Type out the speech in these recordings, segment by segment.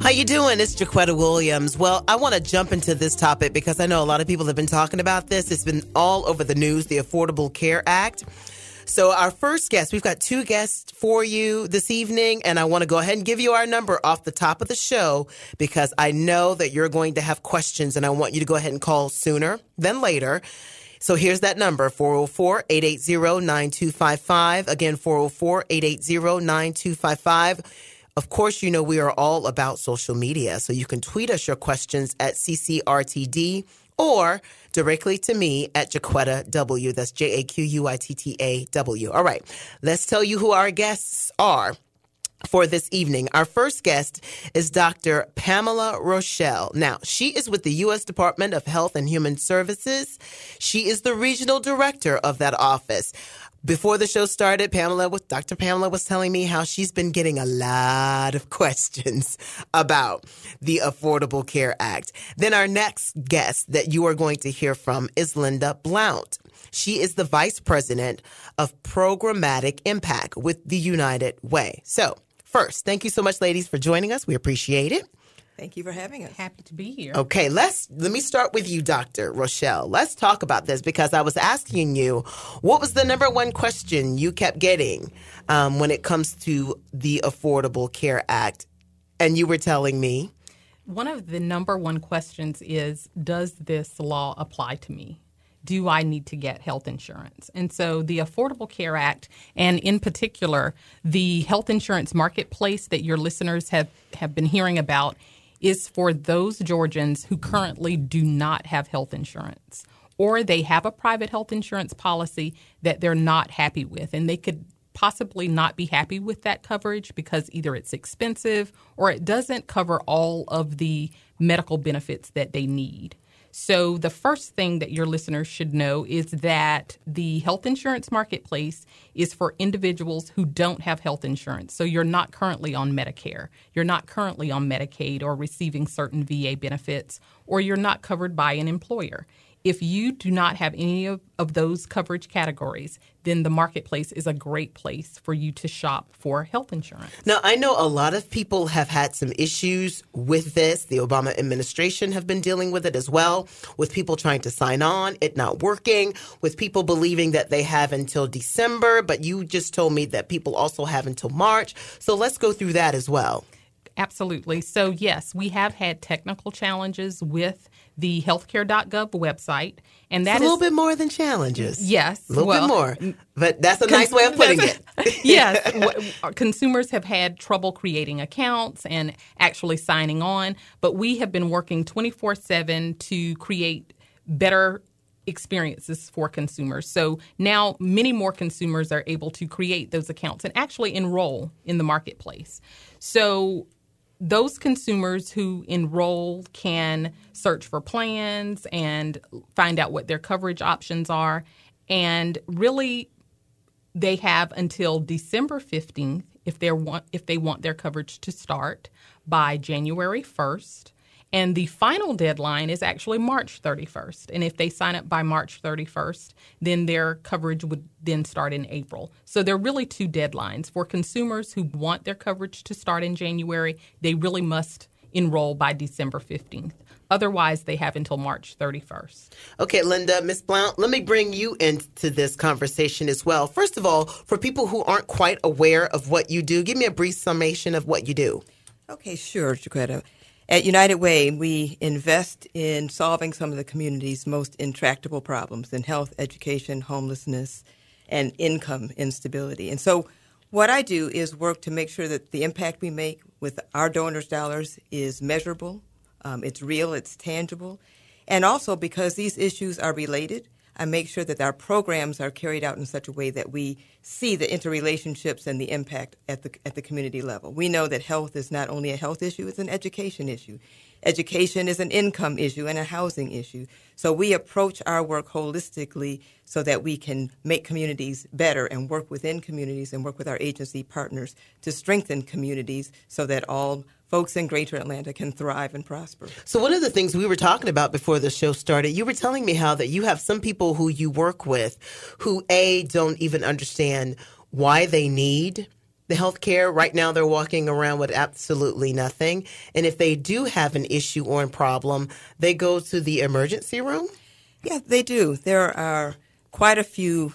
How you doing? It's Jaquetta Williams. Well, I want to jump into this topic because I know a lot of people have been talking about this. It's been all over the news, the Affordable Care Act. So our first guest, we've got two guests for you this evening, and I want to go ahead and give you our number off the top of the show because I know that you're going to have questions, and I want you to go ahead and call sooner than later. So here's that number, 404-880-9255. Again, 404-880-9255. Of course, you know we are all about social media, so you can tweet us your questions at CCRTD or directly to me at Jaquetta W. That's JAQUITTAW. All right, let's tell you who our guests are for this evening. Our first guest is Dr. Pamela Rochelle. Now, she is with the U.S. Department of Health and Human Services. She is the regional director of that office. Before the show started, Dr. Pamela was telling me how she's been getting a lot of questions about the Affordable Care Act. Then our next guest that you are going to hear from is Linda Blount. She is the Vice President of Programmatic Impact with the United Way. So first, thank you so much, ladies, for joining us. We appreciate it. Thank you for having us. Happy to be here. Okay, let me start with you, Dr. Rochelle. Let's talk about this because I was asking you, what was the number one question you kept getting when it comes to the Affordable Care Act? And you were telling me. One of the number one questions is, does this law apply to me? Do I need to get health insurance? And so the Affordable Care Act, and in particular, the health insurance marketplace that your listeners have been hearing about, is for those Georgians who currently do not have health insurance, or they have a private health insurance policy that they're not happy with, and they could possibly not be happy with that coverage because either it's expensive or it doesn't cover all of the medical benefits that they need. So the first thing that your listeners should know is that the health insurance marketplace is for individuals who don't have health insurance. So you're not currently on Medicare, you're not currently on Medicaid or receiving certain VA benefits, or you're not covered by an employer. If you do not have any of those coverage categories, then the marketplace is a great place for you to shop for health insurance. Now, I know a lot of people have had some issues with this. The Obama administration have been dealing with it as well, with people trying to sign on, it not working, with people believing that they have until December, but you just told me that people also have until March. So let's go through that as well. Absolutely. So, yes, we have had technical challenges with the healthcare.gov website. And that it's a little bit more than challenges. Yes. A little bit more. But that's a nice way of putting it. Yes. Consumers have had trouble creating accounts and actually signing on. But we have been working 24/7 to create better experiences for consumers. So now many more consumers are able to create those accounts and actually enroll in the marketplace. So those consumers who enroll can search for plans and find out what their coverage options are. And really, they have until December 15th if they want their coverage to start by January 1st. And the final deadline is actually March 31st. And if they sign up by March 31st, then their coverage would then start in April. So there are really two deadlines. For consumers who want their coverage to start in January, they really must enroll by December 15th. Otherwise, they have until March 31st. Okay, Linda, Ms. Blount, let me bring you into this conversation as well. First of all, for people who aren't quite aware of what you do, give me a brief summation of what you do. Okay, sure, Jaquetta. At United Way, we invest in solving some of the community's most intractable problems in health, education, homelessness, and income instability. And so what I do is work to make sure that the impact we make with our donors' dollars is measurable, it's real, it's tangible. And also because these issues are related, I make sure that our programs are carried out in such a way that we see the interrelationships and the impact at the community level. We know that health is not only a health issue, it's an education issue. Education is an income issue and a housing issue. So we approach our work holistically so that we can make communities better and work within communities and work with our agency partners to strengthen communities so that all folks in Greater Atlanta can thrive and prosper. So one of the things we were talking about before the show started, you were telling me how that you have some people who you work with who, A, don't even understand why they need the health care, right now they're walking around with absolutely nothing. And if they do have an issue or a problem, they go to the emergency room? Yeah, they do. There are quite a few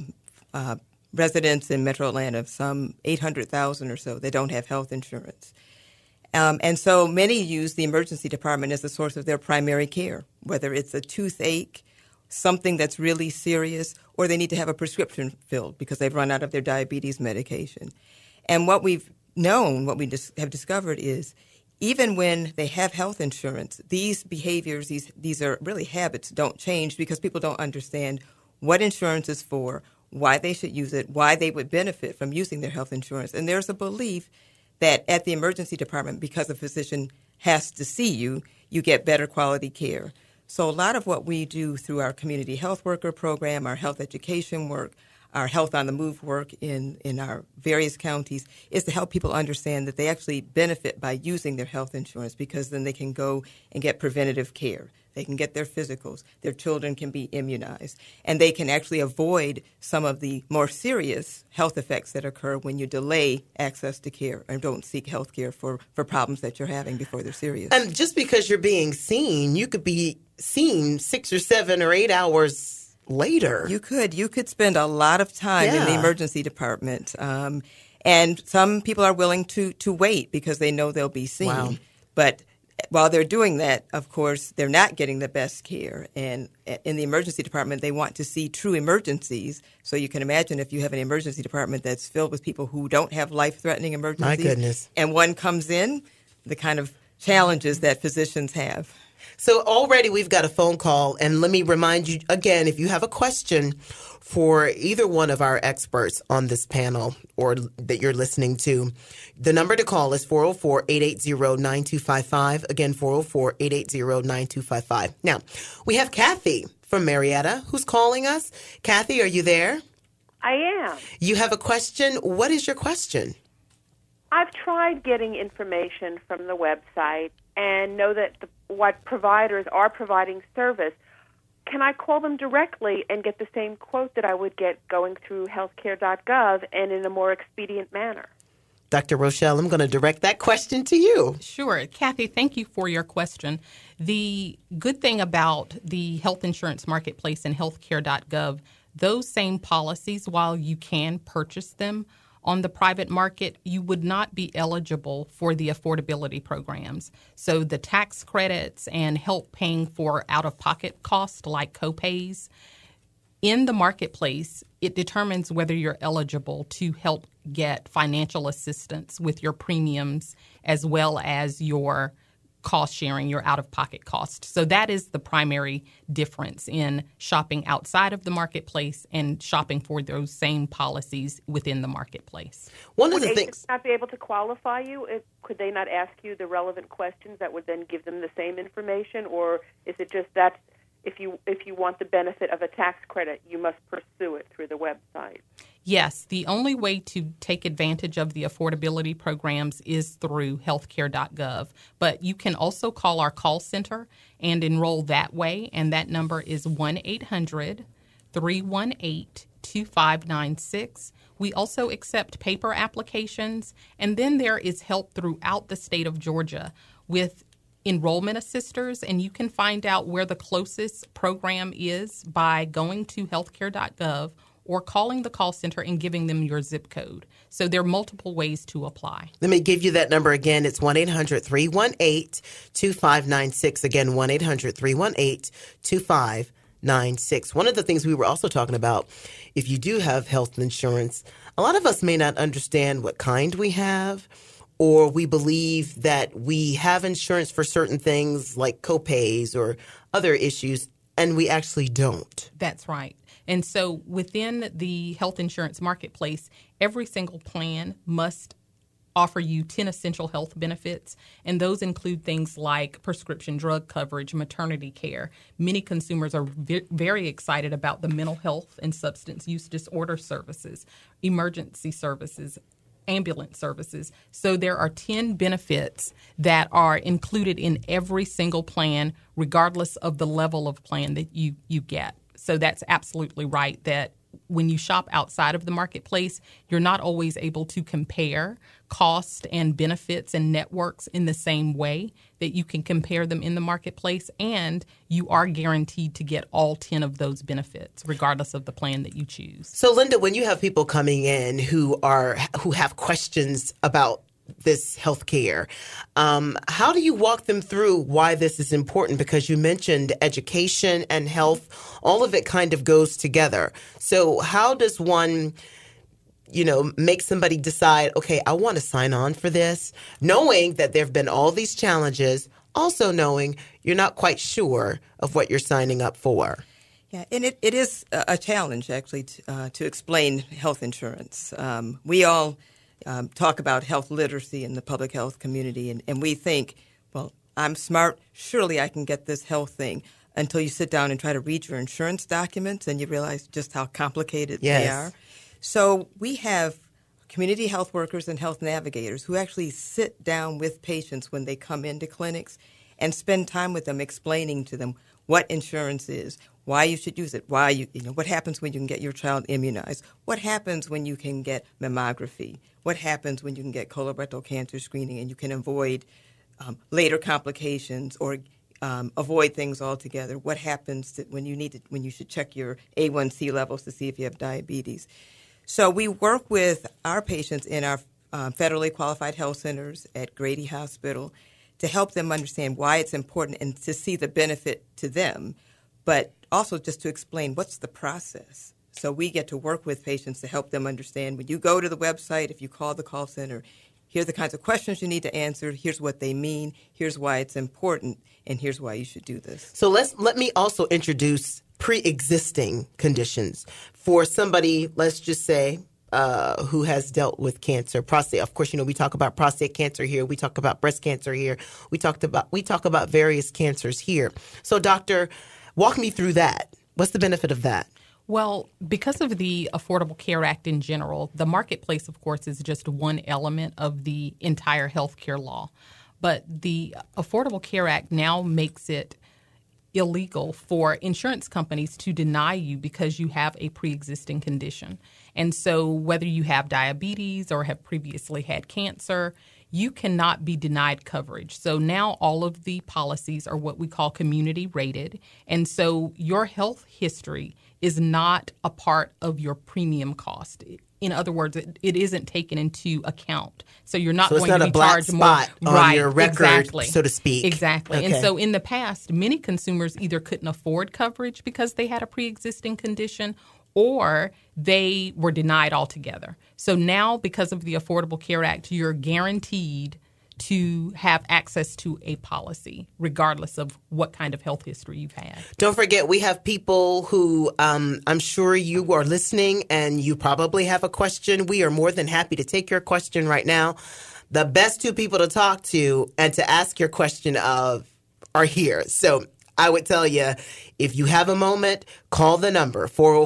residents in Metro Atlanta, some 800,000 or so, that don't have health insurance. And so many use the emergency department as a source of their primary care, whether it's a toothache, something that's really serious, or they need to have a prescription filled because they've run out of their diabetes medication. And what we've known, what we have discovered is even when they have health insurance, these behaviors, these are really habits, don't change because people don't understand what insurance is for, why they should use it, why they would benefit from using their health insurance. And there's a belief that at the emergency department, because a physician has to see you, you get better quality care. So a lot of what we do through our community health worker program, our health education work, our Health on the Move work in our various counties is to help people understand that they actually benefit by using their health insurance because then they can go and get preventative care. They can get their physicals. Their children can be immunized. And they can actually avoid some of the more serious health effects that occur when you delay access to care and don't seek health care for problems that you're having before they're serious. And just because you're being seen, you could be seen 6 or 7 or 8 hours later. You could spend a lot of time in the emergency department. And some people are willing to wait because they know they'll be seen. Wow. But while they're doing that, of course, they're not getting the best care. And in the emergency department, they want to see true emergencies. So you can imagine if you have an emergency department that's filled with people who don't have life-threatening emergencies. My goodness. And one comes in, the kind of challenges that physicians have. So already we've got a phone call, and let me remind you again, if you have a question for either one of our experts on this panel or that you're listening to, the number to call is 404-880-9255. Again, 404-880-9255. Now, we have Kathy from Marietta who's calling us. Kathy, are you there? I am. You have a question. What is your question? I've tried getting information from the website and know that what providers are providing service. Can I call them directly and get the same quote that I would get going through healthcare.gov and in a more expedient manner? Dr. Rochelle, I'm going to direct that question to you. Sure. Kathy, thank you for your question. The good thing about the health insurance marketplace and healthcare.gov, those same policies, while you can purchase them on the private market, you would not be eligible for the affordability programs. So the tax credits and help paying for out-of-pocket costs like copays, in the marketplace, it determines whether you're eligible to help get financial assistance with your premiums as well as your cost sharing, your out-of-pocket cost. So that is the primary difference in shopping outside of the marketplace and shopping for those same policies within the marketplace. One of would the things agents not be able to qualify you? Could they not ask you the relevant questions that would then give them the same information? Or is it just that if you want the benefit of a tax credit, you must pursue it through the website? Yes, the only way to take advantage of the affordability programs is through healthcare.gov. But you can also call our call center and enroll that way, and that number is 1-800-318-2596. We also accept paper applications, and then there is help throughout the state of Georgia with enrollment assisters, and you can find out where the closest program is by going to healthcare.gov or calling the call center and giving them your zip code. So there are multiple ways to apply. Let me give you that number again. It's 1-800-318-2596. Again, 1-800-318-2596. One of the things we were also talking about, if you do have health insurance, a lot of us may not understand what kind we have, or we believe that we have insurance for certain things like copays or other issues, and we actually don't. That's right. And so within the health insurance marketplace, every single plan must offer you 10 essential health benefits, and those include things like prescription drug coverage, maternity care. Many consumers are very excited about the mental health and substance use disorder services, emergency services, ambulance services. So there are 10 benefits that are included in every single plan, regardless of the level of plan that you get. So that's absolutely right, that when you shop outside of the marketplace, you're not always able to compare cost and benefits and networks in the same way that you can compare them in the marketplace, and you are guaranteed to get all 10 of those benefits regardless of the plan that you choose. So, Linda, when you have people coming in who have questions about this health care, how do you walk them through why this is important? Because you mentioned education and health, all of it kind of goes together. So how does one, make somebody decide, okay, I want to sign on for this, knowing that there have been all these challenges, also knowing you're not quite sure of what you're signing up for? Yeah, and it is a challenge, actually, to explain health insurance. We all talk about health literacy in the public health community, and we think, well, I'm smart, surely I can get this health thing, until you sit down and try to read your insurance documents and you realize just how complicated they are. So we have community health workers and health navigators who actually sit down with patients when they come into clinics and spend time with them explaining to them what insurance is, why you should use it, what happens when you can get your child immunized, what happens when you can get mammography, what happens when you can get colorectal cancer screening and you can avoid later complications or avoid things altogether, what happens when you should check your A1C levels to see if you have diabetes. So we work with our patients in our federally qualified health centers at Grady Hospital to help them understand why it's important and to see the benefit to them, but also just to explain what's the process. So we get to work with patients to help them understand when you go to the website, if you call the call center, here are the kinds of questions you need to answer, here's what they mean, here's why it's important, and here's why you should do this. So let me also introduce pre-existing conditions for somebody, let's just say, who has dealt with cancer, prostate. Of course, we talk about prostate cancer here. We talk about breast cancer here. We talk about various cancers here. So, doctor, walk me through that. What's the benefit of that? Well, because of the Affordable Care Act in general, the marketplace, of course, is just one element of the entire health care law. But the Affordable Care Act now makes it illegal for insurance companies to deny you because you have a pre-existing condition. And so whether you have diabetes or have previously had cancer, you cannot be denied coverage. So now all of the policies are what we call community rated. And so your health history is not a part of your premium cost. In other words, it isn't taken into account. So you're not going to be charged more. So it's not a black spot on your record, so to speak. Exactly. Okay. And so in the past, many consumers either couldn't afford coverage because they had a pre-existing condition or they were denied altogether. So now, because of the Affordable Care Act, you're guaranteed to have access to a policy, regardless of what kind of health history you've had. Don't forget, we have people who I'm sure you are listening and you probably have a question. We are more than happy to take your question right now. The best two people to talk to and to ask your question of are here. So I would tell you, if you have a moment, call the number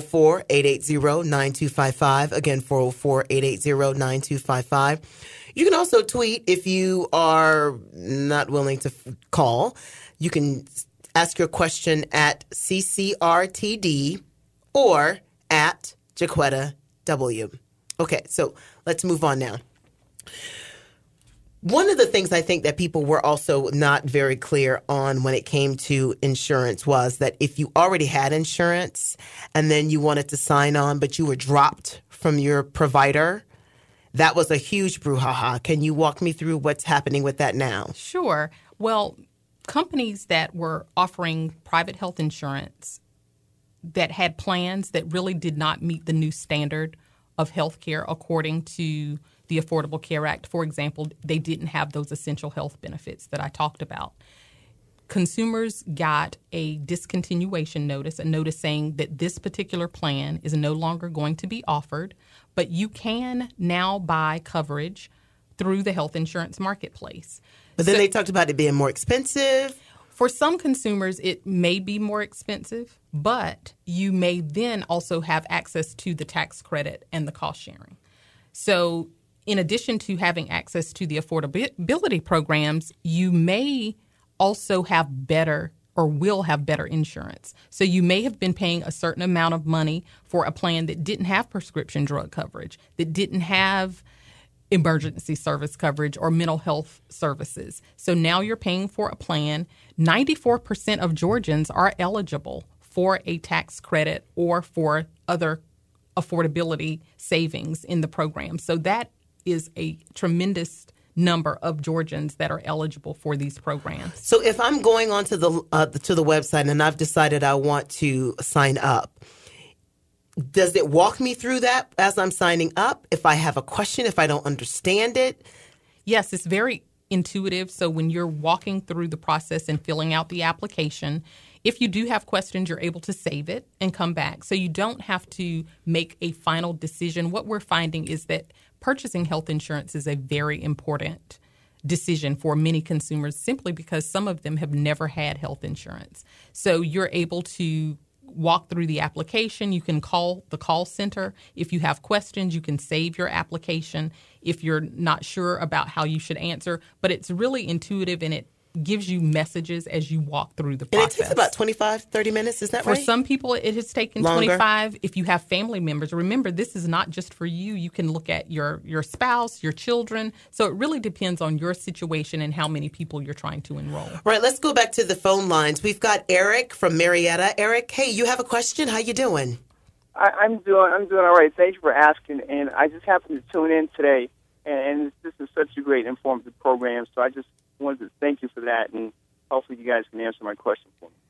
404-880-9255. Again, 404-880-9255. You can also tweet if you are not willing to call. You can ask your question at CCRTD or at Jaquetta W. Okay, so let's move on now. One of the things I think that people were also not very clear on when it came to insurance was that if you already had insurance and then you wanted to sign on, but you were dropped from your provider, that was a huge brouhaha. Can you walk me through what's happening with that now? Sure. Well, companies that were offering private health insurance that had plans that really did not meet the new standard of health care according to the Affordable Care Act, for example, they didn't have those essential health benefits that I talked about. Consumers got a discontinuation notice, a notice saying that this particular plan is no longer going to be offered, but you can now buy coverage through the health insurance marketplace. But then they talked about it being more expensive. For some consumers, it may be more expensive, but you may then also have access to the tax credit and the cost sharing. So in addition to having access to the affordability programs, you may also have better or will have better insurance. So you may have been paying a certain amount of money for a plan that didn't have prescription drug coverage, that didn't have emergency service coverage or mental health services. So now you're paying for a plan. 94% of Georgians are eligible for a tax credit or for other affordability savings in the program. So that is a tremendous number of Georgians that are eligible for these programs. So if I'm going onto the website and I've decided I want to sign up, does it walk me through that as I'm signing up? If I have a question, if I don't understand it? Yes, it's very intuitive. So when you're walking through the process and filling out the application, if you do have questions, you're able to save it and come back. So you don't have to make a final decision. What we're finding is that purchasing health insurance is a very important decision for many consumers simply because some of them have never had health insurance. So you're able to walk through the application. You can call the call center. If you have questions, you can save your application if you're not sure about how you should answer. But it's really intuitive and it gives you messages as you walk through the process. And it takes about 25, 30 minutes, is that right? For some people, it has taken longer. 25. If you have family members, remember, this is not just for you. You can look at your spouse, your children. So it really depends on your situation and how many people you're trying to enroll. Right. Let's go back to the phone lines. We've got Eric from Marietta. Eric, hey, you have a question? How you doing? I'm doing all right. Thank you for asking. And I just happened to tune in today, and this is such a great informative program. So I just wanted to thank you for that, and hopefully you guys can answer my question for me.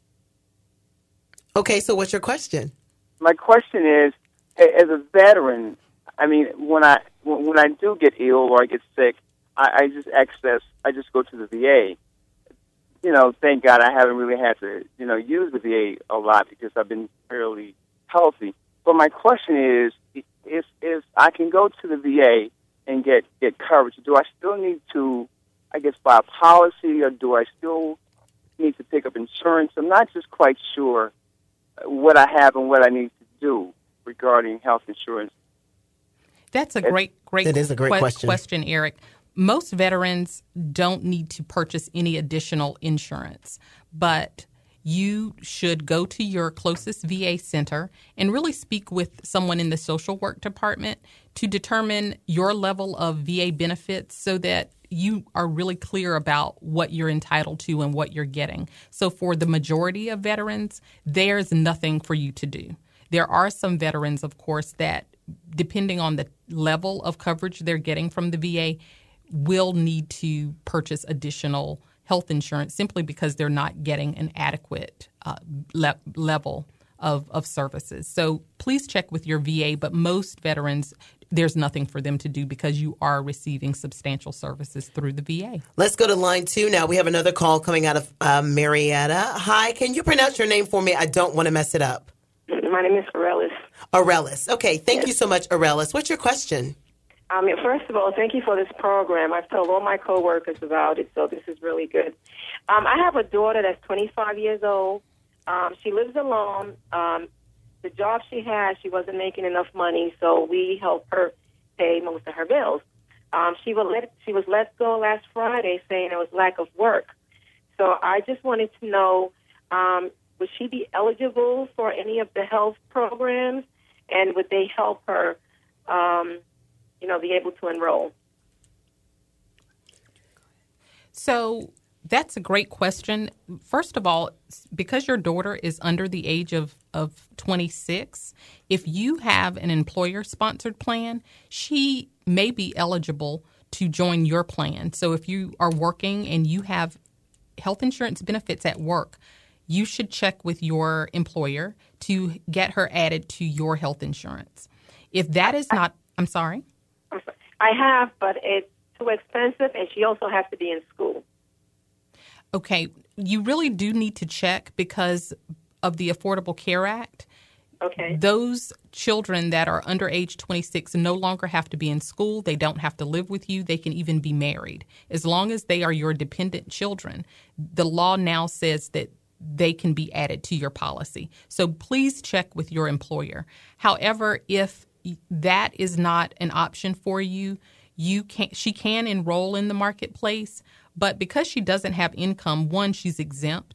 Okay, so what's your question? My question is, as a veteran, I mean, when I do get ill or I get sick, I just go to the VA. You know, thank God I haven't really had to, use the VA a lot because I've been fairly healthy. But my question is, if I can go to the VA and get coverage, do I still need to, buy a policy, or do I still need to pick up insurance? I'm not just quite sure what I have and what I need to do regarding health insurance. That's a great that is a great question, Eric. Most veterans don't need to purchase any additional insurance, but you should go to your closest VA center and really speak with someone in the social work department to determine your level of VA benefits so that you are really clear about what you're entitled to and what you're getting. So for the majority of veterans, there's nothing for you to do. There are some veterans, of course, that depending on the level of coverage they're getting from the VA, will need to purchase additional health insurance simply because they're not getting an adequate level of services. So please check with your VA, but most veterans, there's nothing for them to do because you are receiving substantial services through the VA. Let's go to line 2 now. We have another call coming out of Marietta. Hi, can you pronounce your name for me? I don't want to mess it up. My name is Aurelis. Aurelis. Okay, thank you so much, Aurelis. What's your question? First of all, thank you for this program. I've told all my coworkers about it, so this is really good. I have a daughter that's 25 years old. She lives alone. The job she has, she wasn't making enough money, so we helped her pay most of her bills. She was let go last Friday saying there was lack of work. So I just wanted to know, would she be eligible for any of the health programs, and would they help her be able to enroll? So that's a great question. First of all, because your daughter is under the age of 26, if you have an employer-sponsored plan, she may be eligible to join your plan. So if you are working and you have health insurance benefits at work, you should check with your employer to get her added to your health insurance. If that is not, I'm sorry? I have, but it's too expensive, and she also has to be in school. Okay, you really do need to check because of the Affordable Care Act. Okay. Those children that are under age 26 no longer have to be in school. They don't have to live with you. They can even be married. As long as they are your dependent children, the law now says that they can be added to your policy. So please check with your employer. However, if that is not an option for you, she can enroll in the marketplace, but because she doesn't have income, one, she's exempt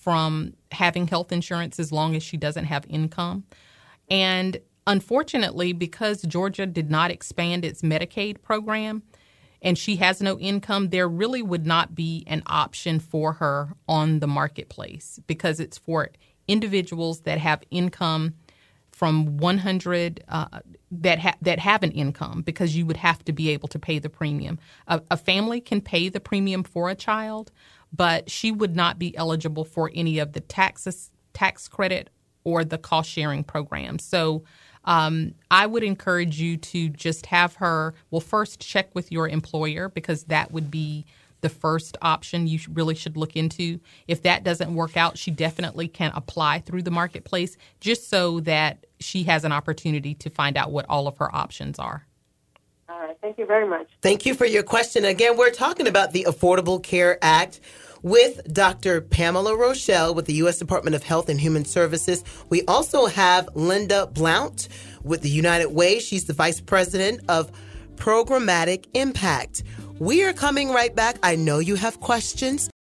from having health insurance as long as she doesn't have income. And unfortunately, because Georgia did not expand its Medicaid program and she has no income, there really would not be an option for her on the marketplace because it's for individuals that have income from 100 that have an income, because you would have to be able to pay the premium. A family can pay the premium for a child, but she would not be eligible for any of the tax credit or the cost sharing program. So I would encourage you to just have her, well, first check with your employer, because that would be the first option you really should look into. If that doesn't work out, she definitely can apply through the marketplace, just so that she has an opportunity to find out what all of her options are. All right. Thank you very much. Thank you for your question. Again, we're talking about the Affordable Care Act with Dr. Pamela Rochelle with the U.S. Department of Health and Human Services. We also have Linda Blount with the United Way. She's the Vice President of Programmatic Impact. We are coming right back. I know you have questions.